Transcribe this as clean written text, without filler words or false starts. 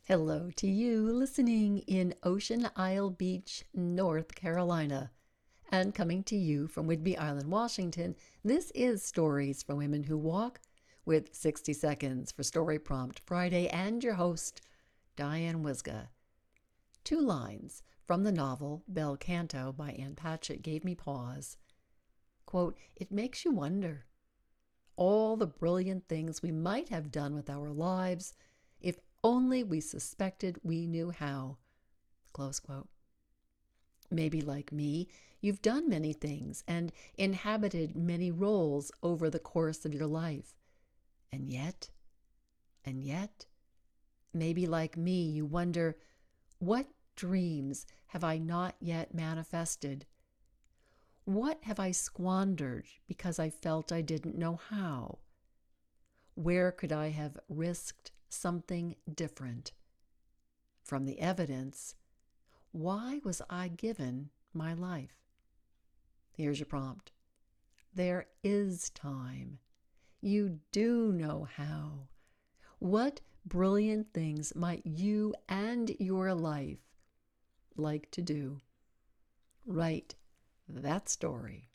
Hello to you listening in Ocean Isle Beach, North Carolina. And coming to you from Whidbey Island, Washington, this is Stories for Women Who Walk with 60 Seconds for Story Prompt Friday and your host, Diane Wisga. Two lines from the novel Bel Canto by Ann Patchett gave me pause. Quote, "It makes you wonder all the brilliant things we might have done with our lives if only we suspected we knew how." Close quote. Maybe like me, you've done many things and inhabited many roles over the course of your life. And yet, maybe like me, you wonder, what dreams have I not yet manifested? What have I squandered because I felt I didn't know how? Where could I have risked something different? From the evidence, why was I given my life? Here's your prompt. There is time. You do know how. What brilliant things might you and your life like to do? Write that story.